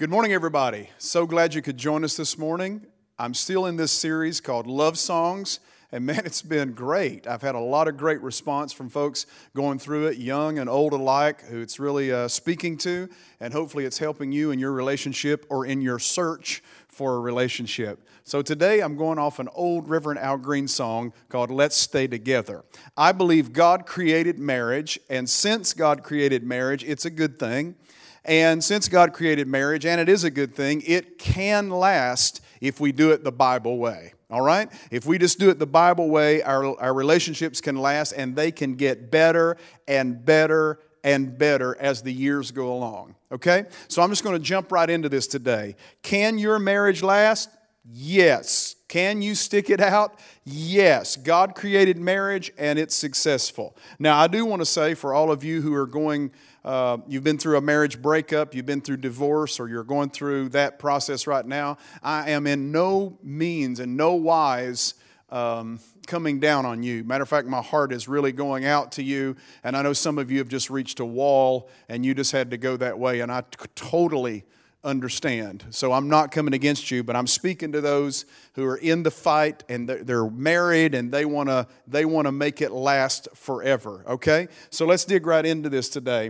Good morning, everybody. So glad you could join us this morning. I'm still in this series called Love Songs, and man, it's been great. I've had a lot of great response from folks going through it, young and old alike, who it's really speaking to, and hopefully it's helping you in your relationship or in your search for a relationship. So today I'm going off an old Reverend Al Green song called Let's Stay Together. I believe God created marriage, and since God created marriage, it's a good thing. And since God created marriage, and it is a good thing, it can last if we do it the Bible way. All right? If we just do it the Bible way, our relationships can last, and they can get better and better and better as the years go along. Okay? So I'm just going to jump right into this today. Can your marriage last? Yes. Can you stick it out? Yes. God created marriage, and it's successful. Now, I do want to say for all of you who are going, you've been through a marriage breakup, you've been through divorce, or you're going through that process right now, I am in no means and no wise coming down on you. Matter of fact, my heart is really going out to you, and I know some of you have just reached a wall, and you just had to go that way, and I totally understand. So I'm not coming against you, but I'm speaking to those who are in the fight and they're married and they want to make it last forever. Okay? So let's dig right into this today.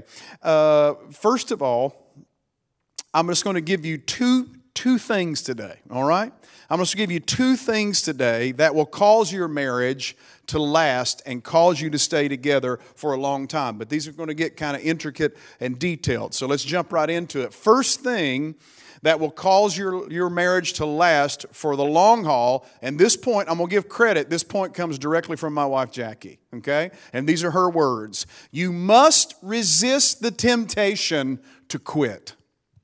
First of all, I'm just going to give you two things today. All right? I'm going to give you two things today that will cause your marriage to last and cause you to stay together for a long time. But these are going to get kind of intricate and detailed. So let's jump right into it. First thing that will cause your marriage to last for the long haul, and this point, I'm going to give credit. This point comes directly from my wife, Jackie. Okay? And these are her words. You must resist the temptation to quit.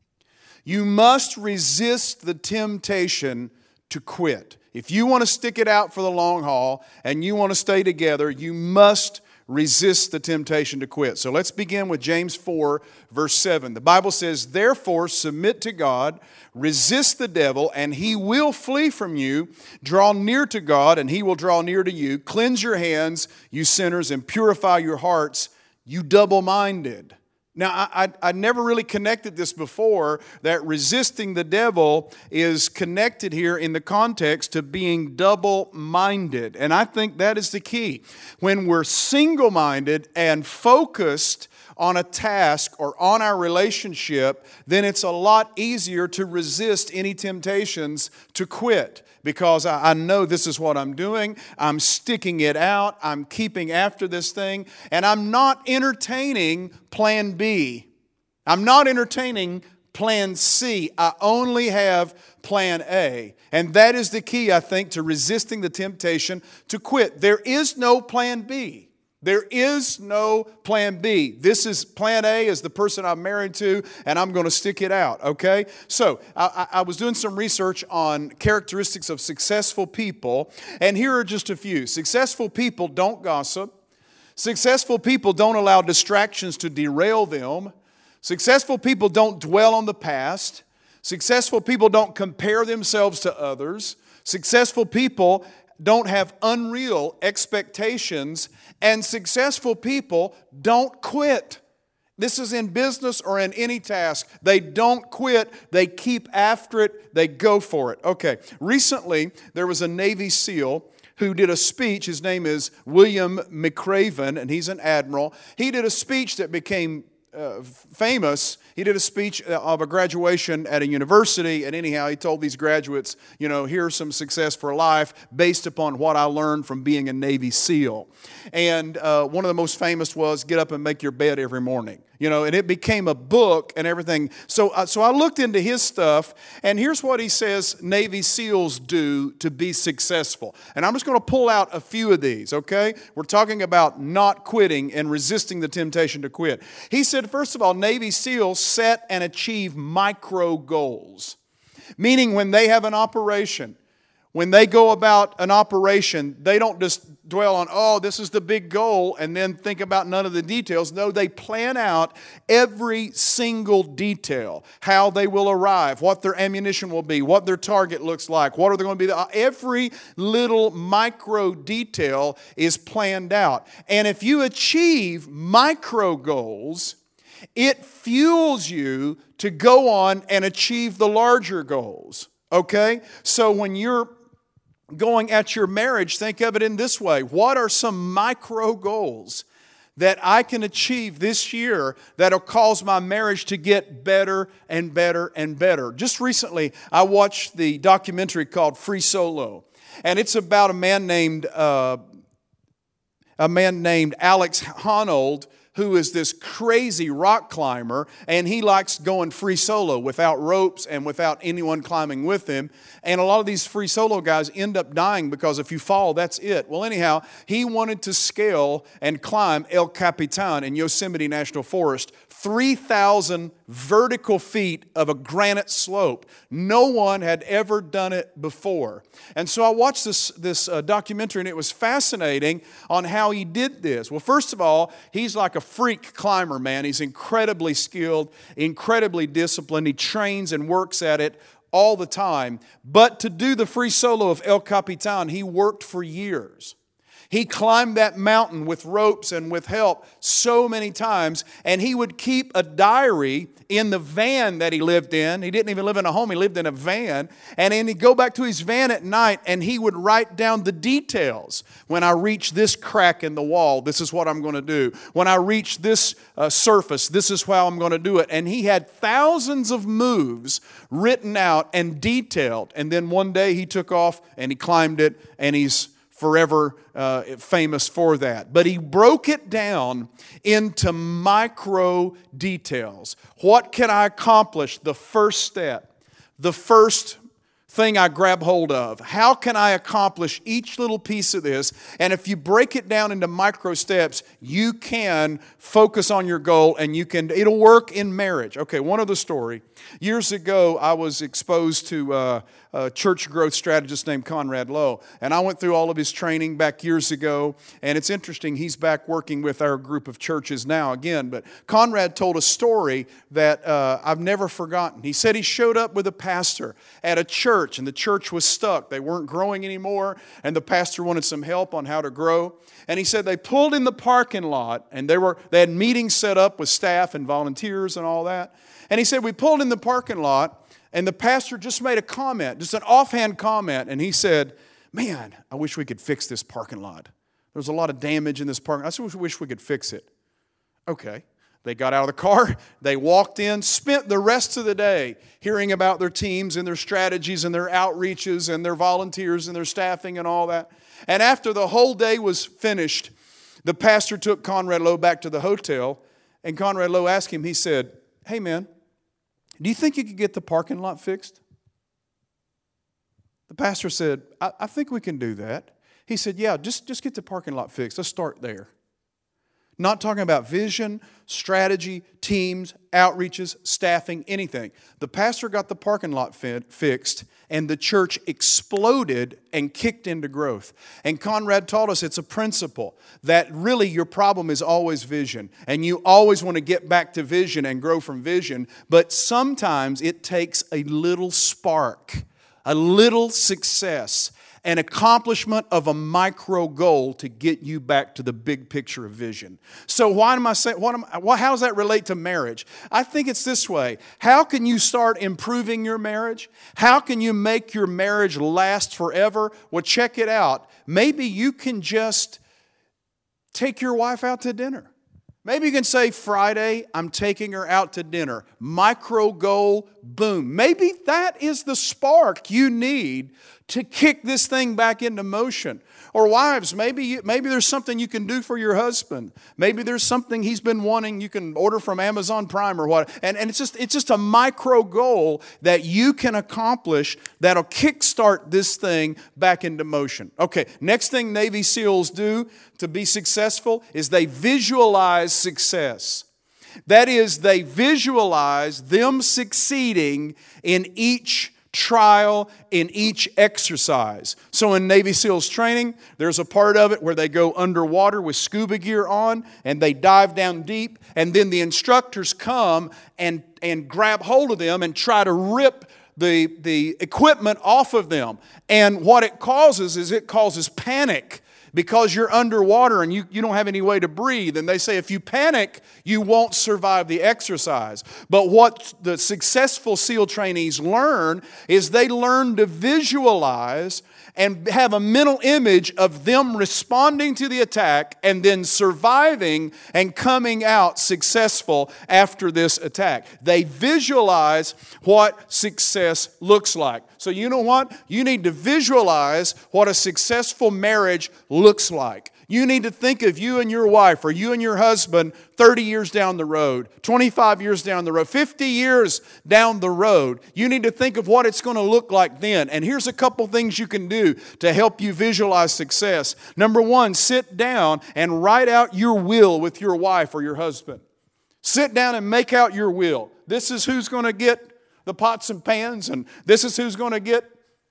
You must resist the temptation to quit. If you want to stick it out for the long haul and you want to stay together, you must resist the temptation to quit. So let's begin with James 4, verse 7. The Bible says, therefore submit to God, resist the devil, and he will flee from you. Draw near to God, and he will draw near to you. Cleanse your hands, you sinners, and purify your hearts, you double-minded. Now, I never really connected this before, that resisting the devil is connected here in the context to being double-minded. And I think that is the key. When we're single-minded and focused on a task or on our relationship, then it's a lot easier to resist any temptations to quit. Because I know this is what I'm doing, I'm sticking it out, I'm keeping after this thing, and I'm not entertaining plan B. I'm not entertaining plan C. I only have plan A. And that is the key, I think, to resisting the temptation to quit. There is no plan B. There is no plan B. This is plan A, is the person I'm married to, and I'm going to stick it out, okay? So, I was doing some research on characteristics of successful people, and here are just a few. Successful people don't gossip. Successful people don't allow distractions to derail them. Successful people don't dwell on the past. Successful people don't compare themselves to others. Successful people don't have unreal expectations, and successful people don't quit. This is in business or in any task. They don't quit. They keep after it. They go for it. Okay, recently there was a Navy SEAL who did a speech. His name is William McRaven, and he's an admiral. He did a speech that became famous. He did a speech of a graduation at a university, and anyhow, he told these graduates, here's some success for life based upon what I learned from being a Navy SEAL. And one of the most famous was, get up and make your bed every morning. And it became a book and everything. So I looked into his stuff, and here's what he says Navy SEALs do to be successful. And I'm just going to pull out a few of these, okay? We're talking about not quitting and resisting the temptation to quit. He said, first of all, Navy SEALs set and achieve micro goals. Meaning when they have an operation, when they go about an operation, they don't just dwell on, this is the big goal, and then think about none of the details. No, they plan out every single detail, how they will arrive, what their ammunition will be, what their target looks like, what are they going to be. Every little micro detail is planned out. And if you achieve micro goals, it fuels you to go on and achieve the larger goals. Okay? So when you're going at your marriage, think of it in this way. What are some micro goals that I can achieve this year that'll cause my marriage to get better and better and better? Just recently, I watched the documentary called Free Solo, and it's about a man named Alex Honnold, who is this crazy rock climber, and he likes going free solo without ropes and without anyone climbing with him. And a lot of these free solo guys end up dying because if you fall, that's it. Well, anyhow, he wanted to scale and climb El Capitan in Yosemite National Forest, 3,000 vertical feet of a granite slope. No one had ever done it before. And so I watched this documentary, and it was fascinating on how he did this. Well, first of all, he's like a freak climber, man. He's incredibly skilled, incredibly disciplined. He trains and works at it all the time. But to do the free solo of El Capitan, he worked for years. He climbed that mountain with ropes and with help so many times, and he would keep a diary in the van that he lived in. He didn't even live in a home, he lived in a van. And then he'd go back to his van at night, and he would write down the details. When I reach this crack in the wall, this is what I'm going to do. When I reach this surface, this is how I'm going to do it. And he had thousands of moves written out and detailed. And then one day he took off and he climbed it, and he's forever famous for that. But he broke it down into micro details. What can I accomplish? The first step, the first thing I grab hold of. How can I accomplish each little piece of this? And if you break it down into micro steps, you can focus on your goal, and it'll work in marriage. Okay, one other story. Years ago, I was exposed to a church growth strategist named Conrad Lowe, and I went through all of his training back years ago, and it's interesting, he's back working with our group of churches now again, but Conrad told a story that I've never forgotten. He said he showed up with a pastor at a church, and the church was stuck. They weren't growing anymore, and the pastor wanted some help on how to grow. And he said they pulled in the parking lot, and they had meetings set up with staff and volunteers and all that. And he said, we pulled in the parking lot, and the pastor just made a comment, just an offhand comment, and he said, man, I wish we could fix this parking lot. There's a lot of damage in this parking lot. I wish we could fix it. Okay. They got out of the car, they walked in, spent the rest of the day hearing about their teams and their strategies and their outreaches and their volunteers and their staffing and all that. And after the whole day was finished, the pastor took Conrad Lowe back to the hotel, and Conrad Lowe asked him, he said, hey man, do you think you could get the parking lot fixed? The pastor said, I think we can do that. He said, yeah, just get the parking lot fixed. Let's start there. Not talking about vision, strategy, teams, outreaches, staffing, anything. The pastor got the parking lot fixed, and the church exploded and kicked into growth. And Conrad taught us it's a principle that really your problem is always vision. And you always want to get back to vision and grow from vision. But sometimes it takes a little spark, a little success, an accomplishment of a micro goal to get you back to the big picture of vision. So why am I saying, how does that relate to marriage? I think it's this way. How can you start improving your marriage? How can you make your marriage last forever? Well, check it out. Maybe you can just take your wife out to dinner. Maybe you can say, Friday, I'm taking her out to dinner. Micro goal, boom. Maybe that is the spark you need to kick this thing back into motion. Or wives, maybe there's something you can do for your husband. Maybe there's something he's been wanting you can order from Amazon Prime or what. And it's just a micro goal that you can accomplish that'll kickstart this thing back into motion. Okay, next thing Navy SEALs do to be successful is they visualize success. That is, they visualize them succeeding in each trial, in each exercise. So in Navy SEALs training, there's a part of it where they go underwater with scuba gear on and they dive down deep, and then the instructors come and grab hold of them and try to rip the equipment off of them. And what it causes is it causes panic. because you're underwater and you don't have any way to breathe. And they say if you panic, you won't survive the exercise. But what the successful SEAL trainees learn is they learn to visualize and have a mental image of them responding to the attack and then surviving and coming out successful after this attack. They visualize what success looks like. So you know what? You need to visualize what a successful marriage looks like. You need to think of you and your wife or you and your husband 30 years down the road, 25 years down the road, 50 years down the road. You need to think of what it's going to look like then. And here's a couple things you can do to help you visualize success. Number one, sit down and write out your will with your wife or your husband. Sit down and make out your will. This is who's going to get the pots and pans, and this is who's going to get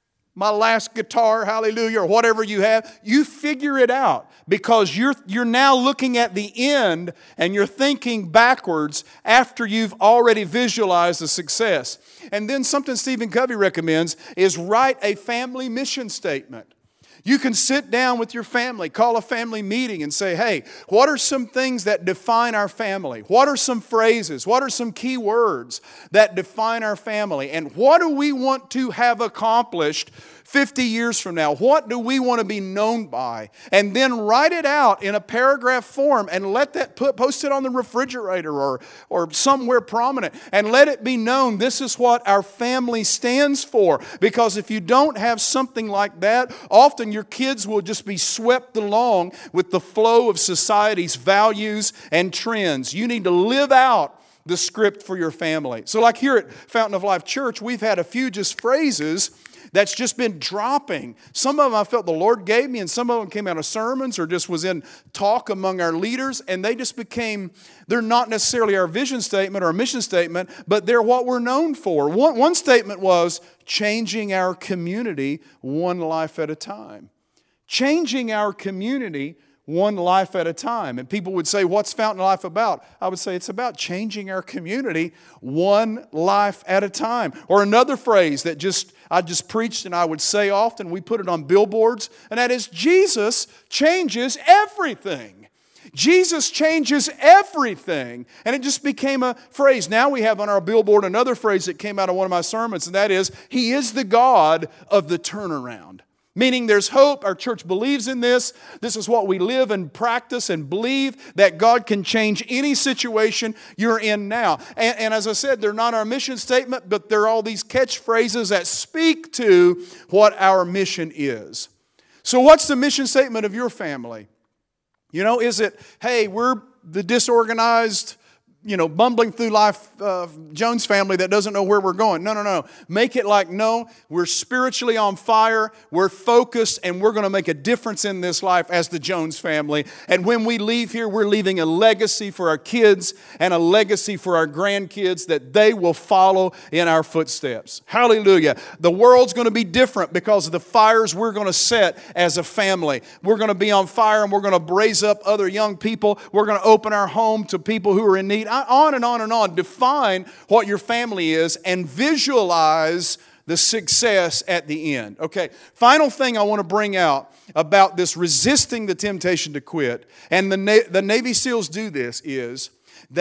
my last guitar, hallelujah, or whatever you have. You figure it out because you're now looking at the end and you're thinking backwards after you've already visualized the success. And then something Stephen Covey recommends is write a family mission statement. You can sit down with your family, call a family meeting and say, hey, what are some things that define our family? What are some phrases? What are some key words that define our family? And what do we want to have accomplished 50 years from now? What do we want to be known by? And then write it out in a paragraph form and let that post it on the refrigerator or somewhere prominent and let it be known this is what our family stands for. Because if you don't have something like that, often your kids will just be swept along with the flow of society's values and trends. You need to live out the script for your family. So like here at Fountain of Life Church, we've had a few just phrases that's just been dropping. Some of them I felt the Lord gave me, and some of them came out of sermons or just was in talk among our leaders, and they just became, they're not necessarily our vision statement or our mission statement, but they're what we're known for. One statement was, changing our community one life at a time. Changing our community one life at a time. And people would say, what's Fountain of Life about? I would say it's about changing our community one life at a time. Or another phrase that I just preached and I would say often, we put it on billboards, and that is, Jesus changes everything. Jesus changes everything. And it just became a phrase. Now we have on our billboard another phrase that came out of one of my sermons, and that is, He is the God of the turnaround. Meaning there's hope. Our church believes in this. This is what we live and practice and believe, that God can change any situation you're in now. And as I said, they're not our mission statement, but they're all these catchphrases that speak to what our mission is. So what's the mission statement of your family? You know, is it, hey, we're the disorganized, bumbling through life Jones family that doesn't know where we're going? No. Make it like, no, we're spiritually on fire, we're focused, and we're going to make a difference in this life as the Jones family. And when we leave here, we're leaving a legacy for our kids and a legacy for our grandkids that they will follow in our footsteps. Hallelujah. The world's going to be different because of the fires we're going to set as a family. We're going to be on fire, and we're going to raise up other young people. We're going to open our home to people who are in need. On and on and on. Define what your family is and visualize the success at the end. Okay, final thing I want to bring out about this resisting the temptation to quit, and the Navy SEALs do this, is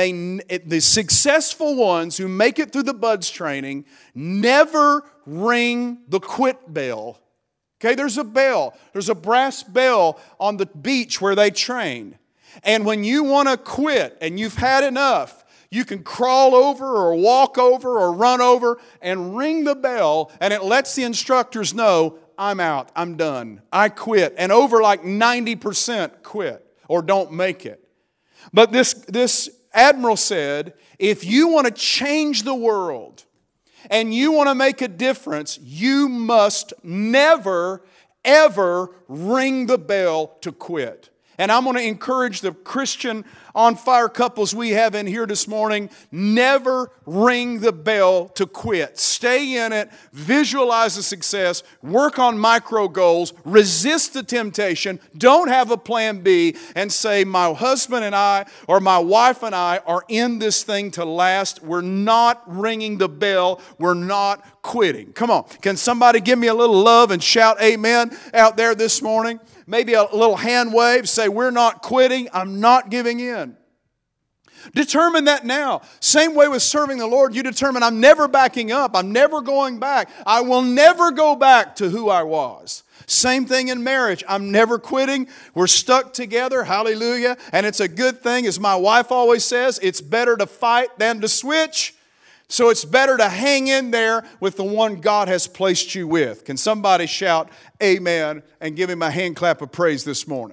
the successful ones who make it through the BUDS training never ring the quit bell. Okay, there's a bell. There's a brass bell on the beach where they train. And when you want to quit and you've had enough, you can crawl over or walk over or run over and ring the bell, and it lets the instructors know, I'm out, I'm done, I quit. And over like 90% quit or don't make it. But this admiral said, if you want to change the world and you want to make a difference, you must never, ever ring the bell to quit. And I'm going to encourage the Christian on fire couples we have in here this morning, never ring the bell to quit. Stay in it, visualize the success, work on micro goals, resist the temptation, don't have a plan B, and say, my husband and I, or my wife and I, are in this thing to last. We're not ringing the bell. We're not quitting. Come on. Can somebody give me a little love and shout amen out there this morning? Maybe a little hand wave. Say, we're not quitting. I'm not giving in. Determine that now. Same way with serving the Lord. You determine, I'm never backing up. I'm never going back. I will never go back to who I was. Same thing in marriage. I'm never quitting. We're stuck together. Hallelujah. And it's a good thing. As my wife always says, it's better to fight than to switch. So it's better to hang in there with the one God has placed you with. Can somebody shout amen and give him a hand clap of praise this morning?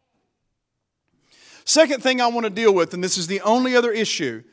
Second thing I want to deal with, and this is the only other issue,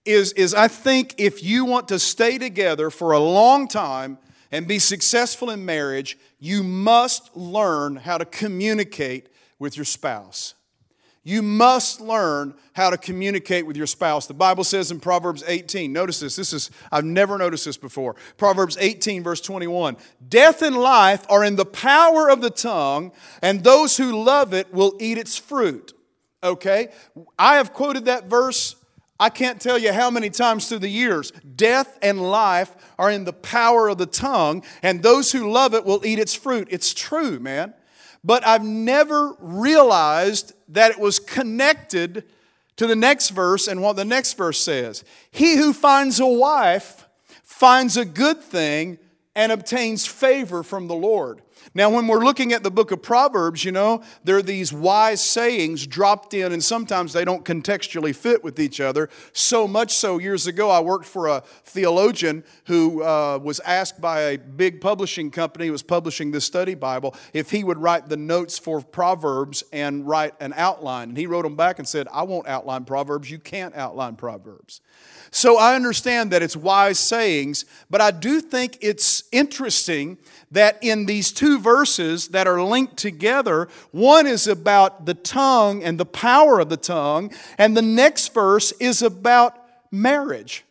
is I think if you want to stay together for a long time and be successful in marriage, you must learn how to communicate with your spouse. You must learn how to communicate with your spouse. The Bible says in Proverbs 18, notice this. I've never noticed this before. Proverbs 18, verse 21. Death and life are in the power of the tongue, and those who love it will eat its fruit. Okay? I have quoted that verse, I can't tell you how many times through the years. Death and life are in the power of the tongue, and those who love it will eat its fruit. It's true, man. But I've never realized that it was connected to the next verse and what the next verse says. He who finds a wife finds a good thing and obtains favor from the Lord. Now, when we're looking at the book of Proverbs, there are these wise sayings dropped in, and sometimes they don't contextually fit with each other. So much so, years ago, I worked for a theologian who was asked by a big publishing company who was publishing this study Bible if he would write the notes for Proverbs and write an outline. And he wrote them back and said, I won't outline Proverbs. You can't outline Proverbs. So I understand that it's wise sayings, but I do think it's interesting that in these two verses that are linked together, one is about the tongue and the power of the tongue, and the next verse is about marriage.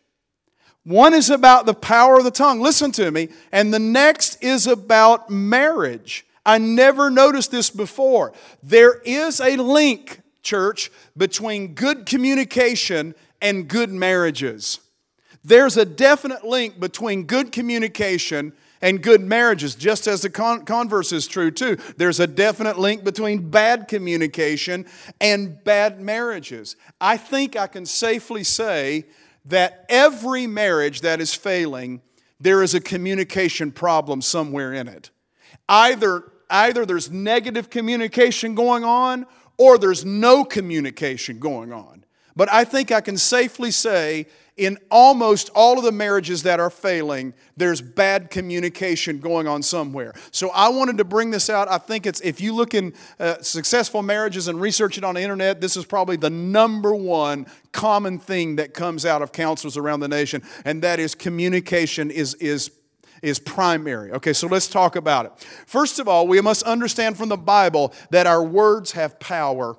One is about the power of the tongue, listen to me, and the next is about marriage. I never noticed this before. There is a link, church, between good communication and good marriages. There's a definite link between good communication and good marriages, just as the converse is true too. There's a definite link between bad communication and bad marriages. I think I can safely say that every marriage that is failing, there is a communication problem somewhere in it. Either there's negative communication going on, or there's no communication going on. But I think I can safely say in almost all of the marriages that are failing, there's bad communication going on somewhere. So I wanted to bring this out. I think if you look in successful marriages and research it on the internet, this is probably the number one common thing that comes out of counselors around the nation, and that is communication is primary. Okay, so let's talk about it. First of all, we must understand from the Bible that our words have power.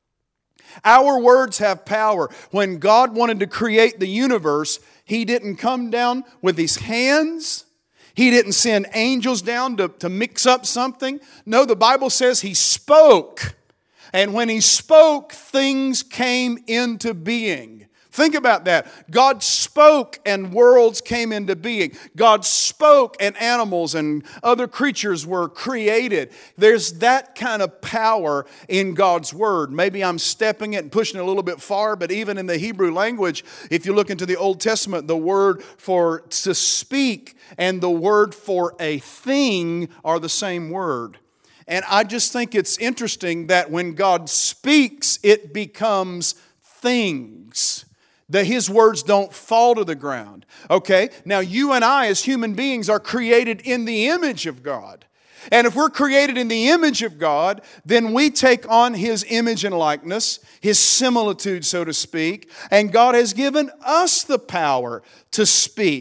Our words have power. When God wanted to create the universe, He didn't come down with His hands. He didn't send angels down to mix up something. No, the Bible says He spoke. And when He spoke, things came into being. Think about that. God spoke and worlds came into being. God spoke and animals and other creatures were created. There's that kind of power in God's Word. Maybe I'm stepping it and pushing it a little bit far, but even in the Hebrew language, if you look into the Old Testament, the word for to speak and the word for a thing are the same word. And I just think it's interesting that when God speaks, it becomes things. That His words don't fall to the ground. Okay, now you and I as human beings are created in the image of God. And if we're created in the image of God, then we take on His image and likeness, His similitude, so to speak. And God has given us the power to speak.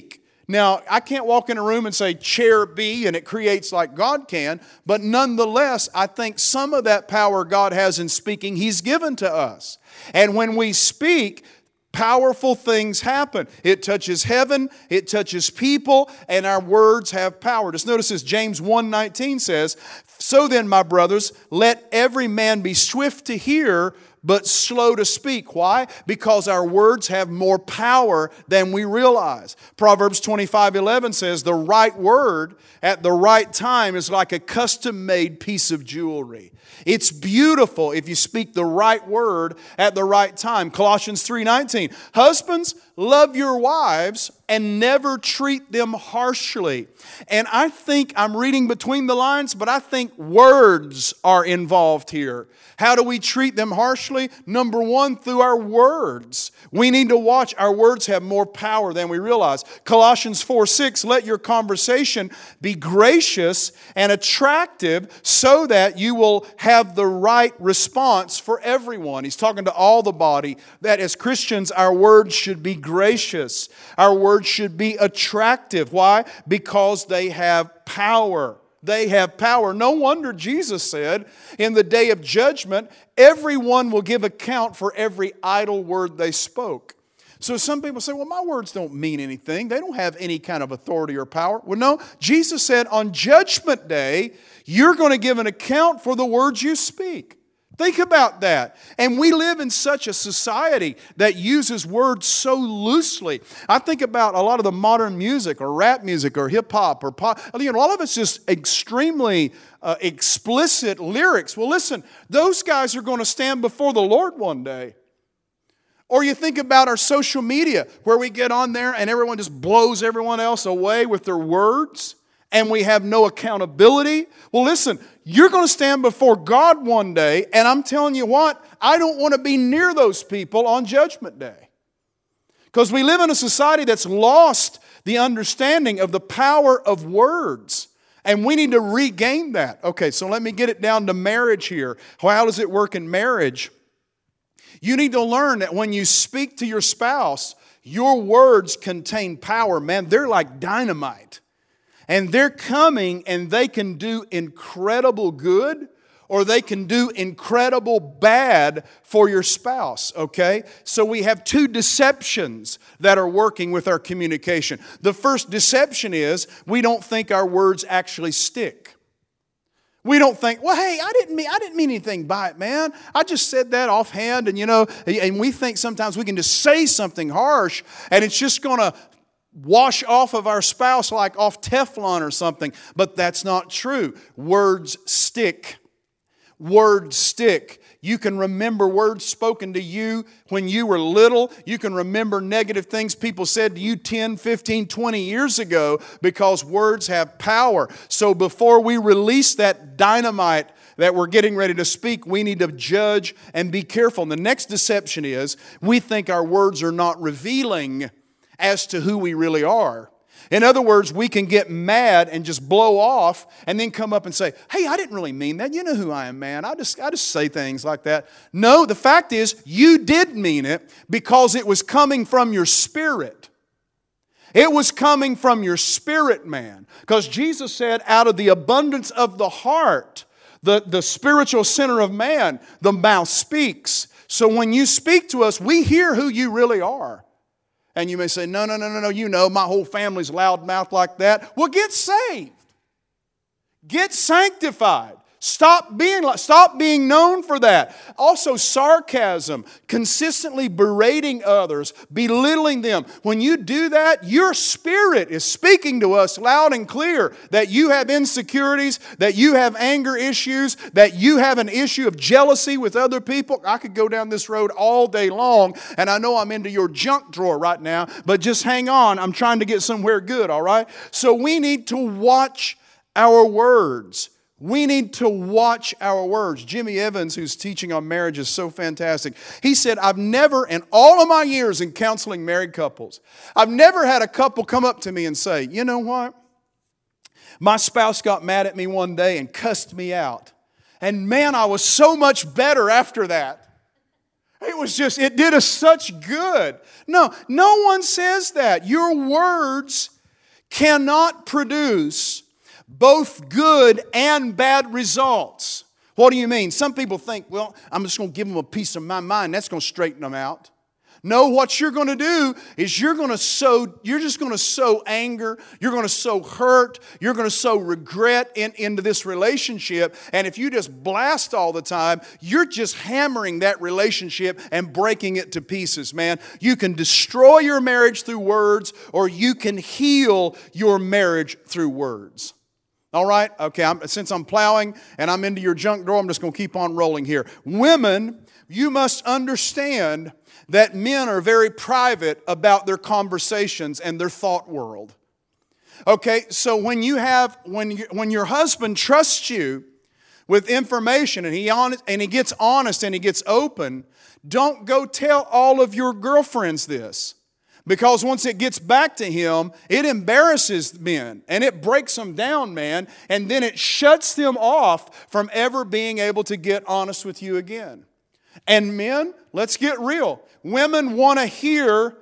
Now, I can't walk in a room and say, chair B, and it creates like God can, but nonetheless, I think some of that power God has in speaking, He's given to us. And when we speak, powerful things happen. It touches heaven, it touches people, and our words have power. Just notice this, James 1:19 says, "So then, my brothers, let every man be swift to hear, but slow to speak." Why? Because our words have more power than we realize. Proverbs 25:11 says, "The right word at the right time is like a custom-made piece of jewelry." It's beautiful if you speak the right word at the right time. Colossians 3:19, "Husbands, love your wives and never treat them harshly." And I think I'm reading between the lines, but I think words are involved here. How do we treat them harshly? Number one, through our words. We need to watch. Our words have more power than we realize. Colossians 4:6, "Let your conversation be gracious and attractive so that you will have the right response for everyone." He's talking to all the body that as Christians, our words should be gracious. Our words should be attractive. Why? Because they have power. They have power. No wonder Jesus said, in the day of judgment, everyone will give account for every idle word they spoke. So some people say, well, my words don't mean anything. They don't have any kind of authority or power. Well, no. Jesus said on Judgment Day, you're going to give an account for the words you speak. Think about that. And we live in such a society that uses words so loosely. I think about a lot of the modern music or rap music or hip hop or pop. You know, all of it's just extremely explicit lyrics. Well, listen, those guys are going to stand before the Lord one day. Or you think about our social media where we get on there and everyone just blows everyone else away with their words. And we have no accountability. Well, listen, you're going to stand before God one day, and I'm telling you what, I don't want to be near those people on Judgment Day. Because we live in a society that's lost the understanding of the power of words. And we need to regain that. Okay, so let me get it down to marriage here. How does it work in marriage? You need to learn that when you speak to your spouse, your words contain power. Man, they're like dynamite. And they're coming and they can do incredible good or they can do incredible bad for your spouse, okay? So we have two deceptions that are working with our communication. The first deception is we don't think our words actually stick. We don't think, well, hey, I didn't mean anything by it, man. I just said that offhand and and we think sometimes we can just say something harsh and it's just going to wash off of our spouse like off Teflon or something. But that's not true. Words stick. Words stick. You can remember words spoken to you when you were little. You can remember negative things people said to you 10, 15, 20 years ago because words have power. So before we release that dynamite that we're getting ready to speak, we need to judge and be careful. And the next deception is we think our words are not revealing as to who we really are. In other words, we can get mad and just blow off and then come up and say, hey, I didn't really mean that. You know who I am, man. I just say things like that. No, the fact is you did mean it because it was coming from your spirit. It was coming from your spirit, man. Because Jesus said, out of the abundance of the heart, the spiritual center of man, the mouth speaks. So when you speak to us, we hear who you really are. And you may say, no, my whole family's loudmouth like that. Well, get saved. Get sanctified. Stop being known for that. Also, sarcasm, consistently berating others, belittling them. When you do that, your spirit is speaking to us loud and clear that you have insecurities, that you have anger issues, that you have an issue of jealousy with other people. I could go down this road all day long, and I know I'm into your junk drawer right now, but just hang on. I'm trying to get somewhere good, all right? So we need to watch our words. We need to watch our words. Jimmy Evans, who's teaching on marriage, is so fantastic. He said, I've never, in all of my years in counseling married couples, I've never had a couple come up to me and say, you know what? My spouse got mad at me one day and cussed me out. And man, I was so much better after that. It did us such good. No one says that. Your words cannot produce both good and bad results. What do you mean? Some people think, well, I'm just going to give them a piece of my mind. That's going to straighten them out. No, what you're going to do is you're just going to sow anger, you're going to sow hurt, you're going to sow regret into this relationship. And if you just blast all the time, you're just hammering that relationship and breaking it to pieces, man. You can destroy your marriage through words, or you can heal your marriage through words. All right? Okay, since I'm plowing and I'm into your junk drawer, I'm just going to keep on rolling here. Women, you must understand that men are very private about their conversations and their thought world. Okay, so when your husband trusts you with information and he gets honest and he gets open, don't go tell all of your girlfriends this. Because once it gets back to him, it embarrasses men and it breaks them down, man, and then it shuts them off from ever being able to get honest with you again. And men, let's get real. Women want to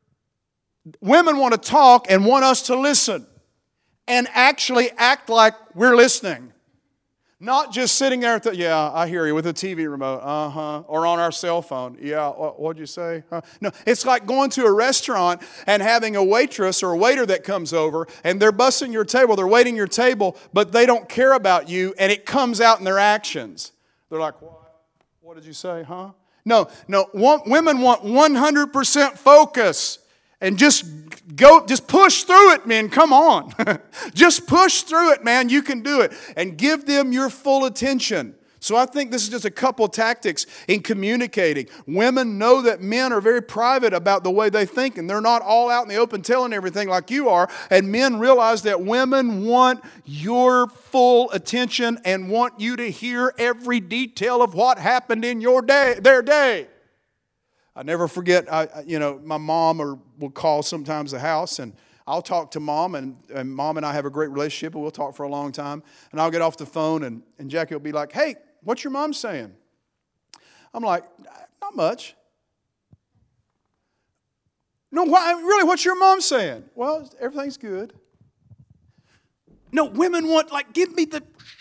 talk and want us to listen and actually act like we're listening. Not just sitting there, yeah, I hear you, with a TV remote, or on our cell phone. Yeah, what'd you say? No, it's like going to a restaurant and having a waitress or a waiter that comes over and they're bussing your table, they're waiting your table, but they don't care about you and it comes out in their actions. They're like, what did you say, huh? No, women want 100% focus. And just push through it, men. Come on. Just push through it, man. You can do it. And give them your full attention. So I think this is just a couple tactics in communicating. Women know that men are very private about the way they think, and they're not all out in the open telling everything like you are. And men realize that women want your full attention and want you to hear every detail of what happened in their day. I never forget, my mom will call sometimes the house, and I'll talk to Mom, and Mom and I have a great relationship, and we'll talk for a long time. And I'll get off the phone, and Jackie will be like, hey, what's your mom saying? I'm like, not much. No, really, what's your mom saying? Well, everything's good. No, women want, give me the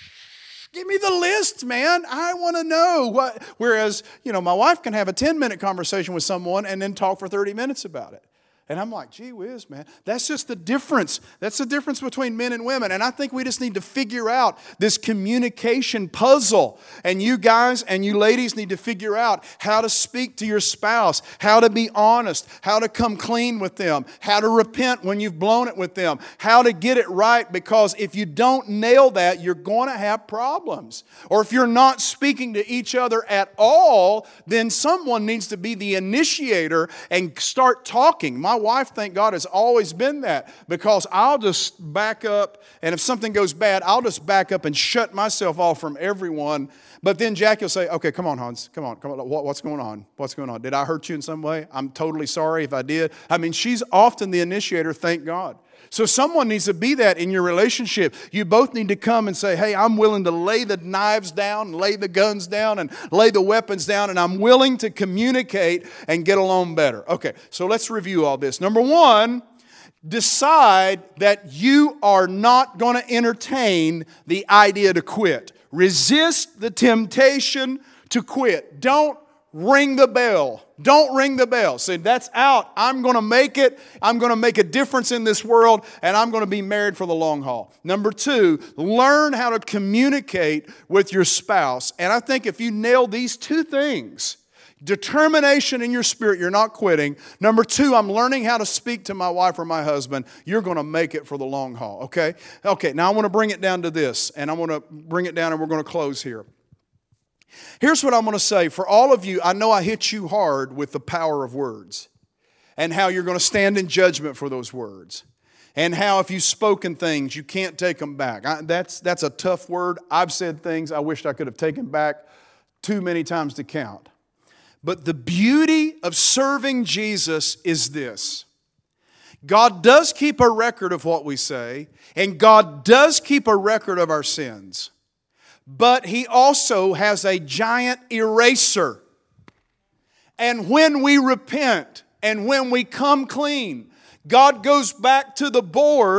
list, man. I want to know what. Whereas, my wife can have a 10-minute conversation with someone and then talk for 30 minutes about it. And I'm like, gee whiz, man. That's just the difference. That's the difference between men and women. And I think we just need to figure out this communication puzzle. And you guys and you ladies need to figure out how to speak to your spouse, how to be honest, how to come clean with them, how to repent when you've blown it with them, how to get it right. Because if you don't nail that, you're going to have problems. Or if you're not speaking to each other at all, then someone needs to be the initiator and start talking. My wife, thank God, has always been that, because I'll just back up, and if something goes bad, I'll just back up and shut myself off from everyone. But then Jackie will say, okay, come on, Hans, come on. What's going on? What's going on? Did I hurt you in some way? I'm totally sorry if I did. I mean, she's often the initiator, thank God. So someone needs to be that in your relationship. You both need to come and say, hey, I'm willing to lay the knives down, lay the guns down, and lay the weapons down, and I'm willing to communicate and get along better. Okay, so let's review all this. Number one, decide that you are not going to entertain the idea to quit. Resist the temptation to quit. Don't ring the bell. Don't ring the bell. Say, that's out. I'm going to make it. I'm going to make a difference in this world, and I'm going to be married for the long haul. Number two, learn how to communicate with your spouse. And I think if you nail these two things, determination in your spirit, you're not quitting. Number two, I'm learning how to speak to my wife or my husband. You're going to make it for the long haul, okay? Okay, now I want to bring it down to this, and I want to bring it down, and we're going to close here. Here's what I'm going to say. For all of you, I know I hit you hard with the power of words and how you're going to stand in judgment for those words and how if you've spoken things, you can't take them back. That's a tough word. I've said things I wished I could have taken back too many times to count. But the beauty of serving Jesus is this. God does keep a record of what we say, and God does keep a record of our sins. But He also has a giant eraser. And when we repent and when we come clean, God goes back to the board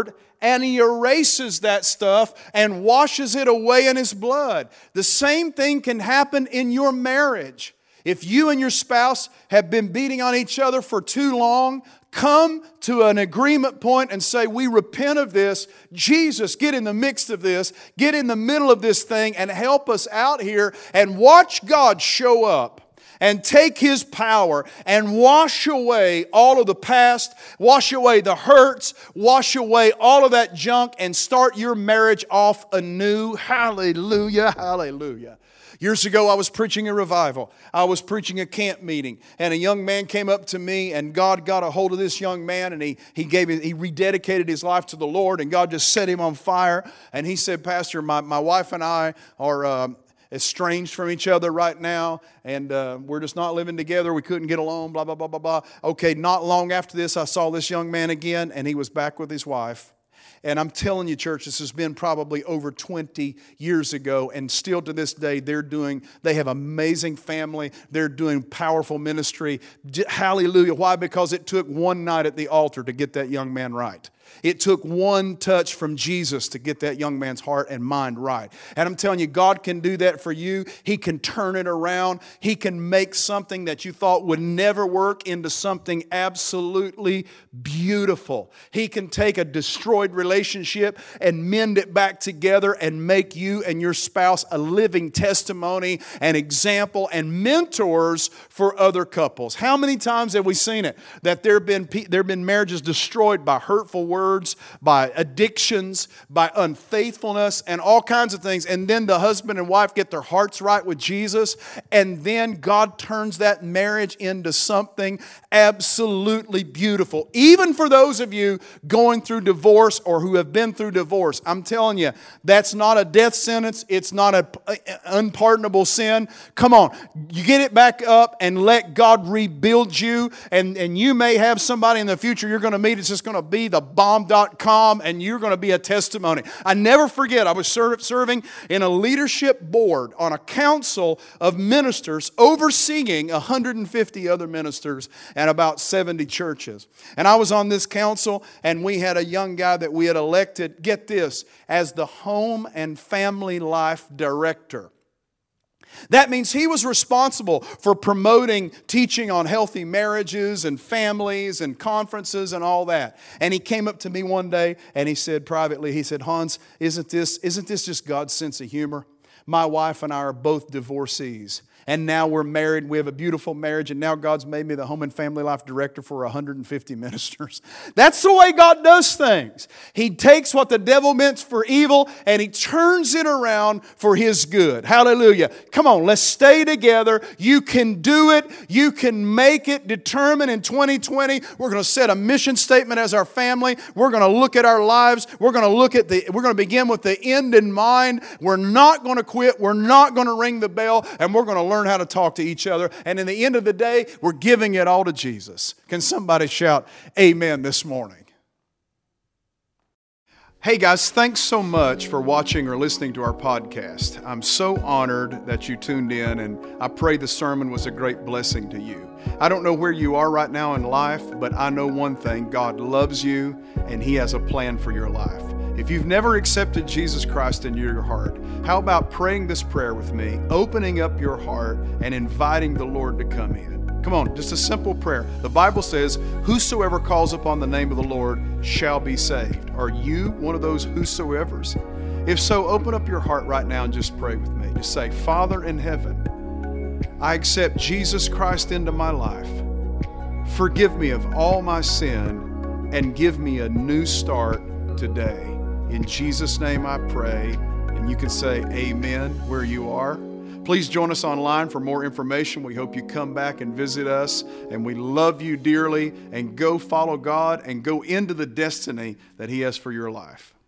and He erases that stuff and washes it away in His blood. The same thing can happen in your marriage. If you and your spouse have been beating on each other for too long, come to an agreement point and say, we repent of this. Jesus, get in the mix of this. Get in the middle of this thing and help us out here and watch God show up and take His power and wash away all of the past, wash away the hurts, wash away all of that junk and start your marriage off anew. Hallelujah, hallelujah. Years ago, I was preaching a revival. I was preaching a camp meeting, and a young man came up to me, and God got a hold of this young man, and he rededicated his life to the Lord, and God just set him on fire. And he said, Pastor, my wife and I are estranged from each other right now, and we're just not living together. We couldn't get along, blah, blah, blah, blah, blah. Okay, not long after this, I saw this young man again, and he was back with his wife. And I'm telling you, church, this has been probably over 20 years ago, and still to this day, they have amazing family. They're doing powerful ministry. Hallelujah. Why? Because it took one night at the altar to get that young man right. It took one touch from Jesus to get that young man's heart and mind right. And I'm telling you, God can do that for you. He can turn it around. He can make something that you thought would never work into something absolutely beautiful. He can take a destroyed relationship and mend it back together and make you and your spouse a living testimony, an example, and mentors for other couples. How many times have we seen it? That there have been marriages destroyed by hurtful words, by addictions, by unfaithfulness, and all kinds of things. And then the husband and wife get their hearts right with Jesus, and then God turns that marriage into something absolutely beautiful. Even for those of you going through divorce or who have been through divorce, I'm telling you, that's not a death sentence. It's not an unpardonable sin. Come on, you get it back up and let God rebuild you. And you may have somebody in the future you're going to meet. It's just going to be the bomb.com, and you're going to be a testimony. I never forget, I was serving in a leadership board on a council of ministers overseeing 150 other ministers and about 70 churches. And I was on this council, and we had a young guy that we had elected, get this, as the home and family life director. That means he was responsible for promoting teaching on healthy marriages and families and conferences and all that. And he came up to me one day and he said privately, he said, Hans, isn't this just God's sense of humor? My wife and I are both divorcees. And now we're married. We have a beautiful marriage. And now God's made me the home and family life director for 150 ministers. That's the way God does things. He takes what the devil meant for evil and He turns it around for His good. Hallelujah. Come on, let's stay together. You can do it. You can make it. Determine in 2020, we're going to set a mission statement as our family. We're going to look at our lives. We're going to begin with the end in mind. We're not going to quit. We're not going to ring the bell. And we're going to learn how to talk to each other. And in the end of the day, we're giving it all to Jesus. Can somebody shout amen this morning? Hey guys, thanks so much for watching or listening to our podcast. I'm so honored that you tuned in, and I pray the sermon was a great blessing to you. I don't know where you are right now in life, but I know one thing: God loves you and He has a plan for your life. If you've never accepted Jesus Christ into your heart, how about praying this prayer with me, opening up your heart and inviting the Lord to come in? Come on, just a simple prayer. The Bible says, whosoever calls upon the name of the Lord shall be saved. Are you one of those whosoevers? If so, open up your heart right now and just pray with me. Just say, Father in heaven, I accept Jesus Christ into my life. Forgive me of all my sin and give me a new start today. In Jesus' name I pray, and you can say amen where you are. Please join us online for more information. We hope you come back and visit us, and we love you dearly, and go follow God and go into the destiny that He has for your life.